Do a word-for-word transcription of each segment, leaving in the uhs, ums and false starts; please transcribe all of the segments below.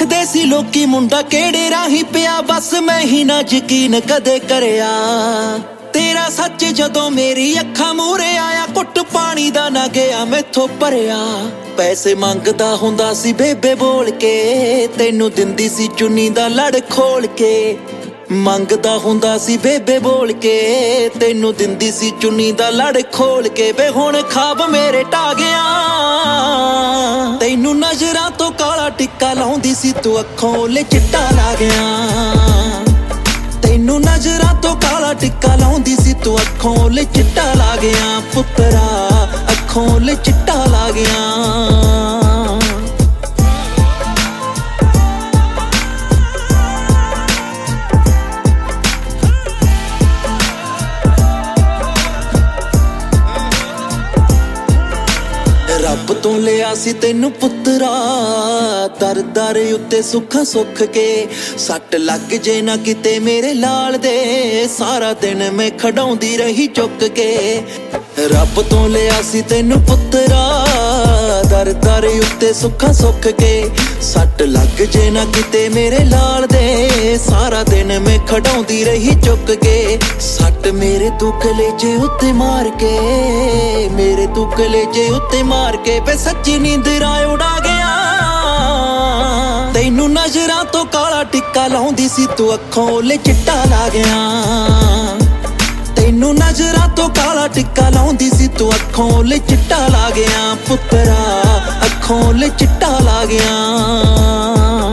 ਆਖਦੇ ਸੀ ਲੋਕੀ ਮੁੰਡਾ ਕਿਹੜੇ ਰਾਹੀਂ ਪਿਆ, ਬਸ ਮੈਂ ਹੀ ਨਾ ਯਕੀਨ ਕਦੇ ਕਰਿਆ। ਤੇਰਾ ਸੱਚ ਜਦੋਂ ਮੇਰੀ ਅੱਖਾਂ ਮੂਹਰੇ ਆਇਆ, ਘੁੱਟ ਪਾਣੀ ਦਾ ਨਾ ਗਿਆ ਮੈਥੋਂ ਭਰਿਆ। ਪੈਸੇ ਮੰਗਦਾ ਹੁੰਦਾ ਸੀ ਬੇਬੇ ਬੋਲ ਕੇ, ਤੈਨੂੰ ਦਿੰਦੀ ਸੀ ਚੁੰਨੀ ਦਾ ਲੜ ਖੋਲ ਕੇ। ਮੰਗਦਾ ਹੁੰਦਾ ਸੀ ਬੇਬੇ ਬੋਲ ਕੇ, ਤੈਨੂੰ ਦਿੰਦੀ ਸੀ ਚੁੰਨੀ ਦਾ ਲੜ ਖੋਲ ਕੇ। ਵੇ ਹੁਣ ਖਾਬ ਮੇਰੇ ਢਾ ਗਿਆ, ਤੈਨੂੰ ਨਜ਼ਰਾਂ ਤੋਂ ਕਾਲਾ ਟਿੱਕਾ ਲਾਉਂਦੀ ਸੀ ਤੂੰ, ਅੱਖੋਂ ਓਲੇ ਚਿੱਟਾ ਲਾ ਗਿਆ। ਤੈਨੂੰ ਨਜ਼ਰਾਂ ਤੋਂ ਕਾਲਾ ਟਿੱਕਾ ਲਾਉਂਦੀ ਸੀ ਤੂੰ, ਅੱਖੋਂ ਓਲੇ ਚਿੱਟਾ ਲਾ ਗਿਆ। ਪੁੱਤਰਾ ਅੱਖੋਂ ਓਲੇ ਚਿੱਟਾ ਲਾ ਗਿਆ। ਰੱਬ ਤੋਂ ਲਿਆ ਸੀ ਤੈਨੂੰ ਪੁੱਤਰਾ, ਦਰ ਦਰ ਉੱਤੇ ਸੁੱਖਾਂ ਸੁੱਖ ਕੇ। ਸੱਟ ਲੱਗ ਜੇ ਨਾ ਕਿਤੇ ਮੇਰੇ ਲਾਲ ਦੇ, ਸਾਰਾ ਦਿਨ ਮੈਂ ਖੜਾਉਂਦੀ ਰਹੀ ਚੁੱਕ ਕੇ। ਰੱਬ ਤੋਂ ਲਿਆ ਸੀ ਤੈਨੂੰ ਪੁੱਤਰਾ, ਦਰ ਦਰ ਉੱਤੇ ਸੁੱਖਾਂ ਸੁੱਖ ਕੇ। ਸੱਟ ਲੱਗ ਜੇ ਨਾ ਕਿਤੇ ਮੇਰੇ ਲਾਲ ਦੇ, ਸਾਰਾ ਦਿਨ ਮੈਂ ਖੜਾਉਂਦੀ ਰਹੀ ਚੁੱਕ ਕੇ। ਸੱਟ ਮੇਰੇ ਤੂੰ ਕਲੇਜੇ ਉੱਤੇ ਮਾਰ ਕੇ, ਮੇਰੇ ਤੂੰ ਕਲੇਜੇ ਉੱਤੇ ਮਾਰ ਕੇ। ਵੇ ਸੱਚੀ ਨੀਂਦਰਾਂ ਉਡਾ ਗਿਆ, ਤੈਨੂੰ ਨਜ਼ਰਾਂ ਤੋਂ ਕਾਲਾ ਟਿੱਕਾ ਲਾਉਂਦੀ ਸੀ ਤੂੰ, ਅੱਖੋਂ ਓਲੇ ਚਿੱਟਾ ਲਾ ਗਿਆ। ਤੈਨੂੰ ਨਜ਼ਰਾਂ ਤੋਂ ਕਾਲਾ ਟਿੱਕਾ ਲਾਉਂਦੀ ਸੀ ਤੂੰ, ਅੱਖੋਂ ਓਲੇ ਚਿੱਟਾ ਲਾ ਗਿਆ। ਪੁੱਤਰਾ ਅੱਖੋਂ ਓਲੇ ਚਿੱਟਾ ਲਾ ਗਿਆ।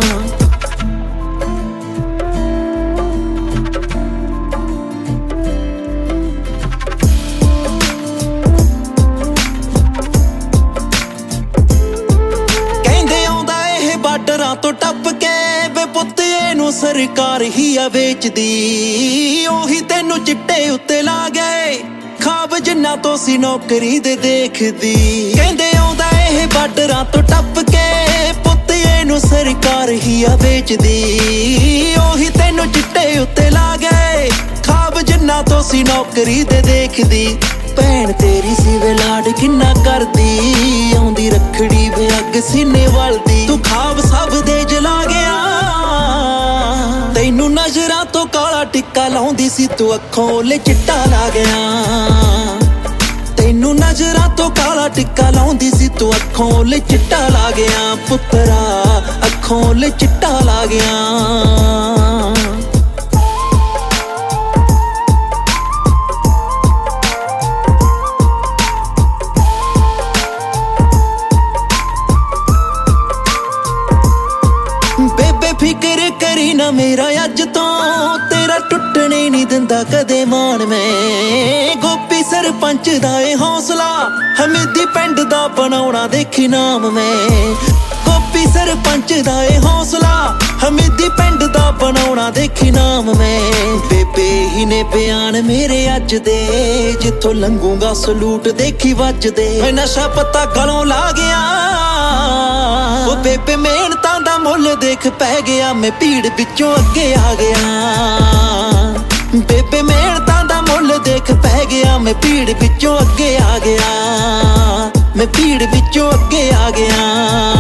ਬਾਰਡਰਾਂ ਤੋਂ ਟੱਪ ਕੇ ਵੇ ਪੁੱਤ ਇਹਨੂੰ ਸਰਕਾਰ ਹੀ ਆ ਵੇਚਦੀ, ਉਹੀ ਤੈਨੂੰ ਚਿੱਟੇ ਉੱਤੇ ਲਾ ਗਏ ਖਾਬ ਜਿੰਨਾ ਤੋਂ ਸੀ ਨੌਕਰੀ ਦੇ ਦੇਖਦੀ। ਕਹਿੰਦੇ ਆਉਂਦਾ ਇਹ ਬਾਰਡਰਾਂ ਤੋਂ ਟੱਪ ਕੇ, ਪੁੱਤ ਇਹਨੂੰ ਸਰਕਾਰ ਹੀ ਆ ਵੇਚਦੀ, ਉਹੀ ਤੈਨੂੰ ਚਿੱਟੇ ਉੱਤੇ ਲਾ ਗਏ ਖਾਬ ਜਿੰਨਾ ਤੋਂ ਸੀ ਨੌਕਰੀ ਦੇ ਦੇਖਦੀ। ਭੈਣ ਤੇਰੀ ਸੀ ਵੇ ਲਾਡ ਕਿੰਨਾ ਕਰਦੀ, ਆਉਂਦੀ ਰੱਖੜੀ ਵੇ ਅੱਗ ਸੀਨੇ ਵਲਦੀ। ਤੂੰ ਖਾਬ ਸਭ ਦੇ ਜਲਾ ਗਿਆ, ਤੈਨੂੰ ਨਜ਼ਰਾਂ ਤੋਂ ਕਾਲਾ ਟਿੱਕਾ ਲਾਉਂਦੀ ਸੀ ਤੂੰ, ਅੱਖੋਂ ਓਲੇ ਚਿੱਟਾ ਲਾ ਗਿਆ। ਤੈਨੂੰ ਨਜ਼ਰਾਂ ਤੋਂ ਕਾਲਾ ਟਿੱਕਾ ਲਾਉਂਦੀ ਸੀ ਤੂੰ, ਅੱਖੋਂ ਓਲੇ ਚਿੱਟਾ ਲਾ ਗਿਆ। ਪੁੱਤਰਾ ਅੱਖੋਂ ਓਲੇ ਚਿੱਟਾ ਲਾ ਗਿਆ। ਫਿਕਰ ਕਰੀ ਨਾ ਮੇਰਾ ਅੱਜ ਤੋਂ, ਤੇਰਾ ਟੁੱਟਣੇ ਨਹੀਂ ਦਿੰਦਾ ਕਦੇ ਮਾਣ ਮੈਂ। ਗੋਪੀ ਸਰਪੰਚ ਦਾ ਏ ਹੌਸਲਾ, ਹਮੀਦੀ ਪਿੰਡ ਦਾ ਬਣਾਉਣਾ ਦੇਖੀ ਨਾਮ ਮੈਂ। ਗੋਪੀ ਸਰਪੰਚ ਦਾ ਏ ਹੌਸਲਾ, ਹਮੀਦੀ ਪਿੰਡ ਦਾ ਬਣਾਉਣਾ ਦੇਖੀ ਨਾਮ ਮੈਂ। ਬੇਬੇ ਹੀ ਨੇ ਬਿਆਨ ਮੇਰੇ ਅੱਜ ਦੇ, ਜਿੱਥੋਂ ਲੰਘੂਗਾ ਸਲੂਟ ਦੇਖੀ ਵੱਜਦੇ। ਮੈਂ ਨਸ਼ਾ ਪੱਤਾ ਗਲੋਂ ਲਾ ਗਿਆ, ਉਹ ਬੇਬੇ ਮਿਹਨਤਾਂ ਦਾ ਮੁੱਲ ਦੇਖ ਪੈ ਗਿਆ, ਮੈਂ ਭੀੜ ਵਿੱਚੋਂ ਅੱਗੇ ਆ ਗਿਆ। ਬੇਬੇ ਮਿਹਨਤਾਂ ਦਾ ਮੁੱਲ ਦੇਖ ਪੈ ਗਿਆ, ਮੈਂ ਭੀੜ ਵਿੱਚੋਂ ਅੱਗੇ ਆ ਗਿਆ। ਮੈਂ ਭੀੜ ਵਿੱਚੋਂ ਅੱਗੇ ਆ ਗਿਆ।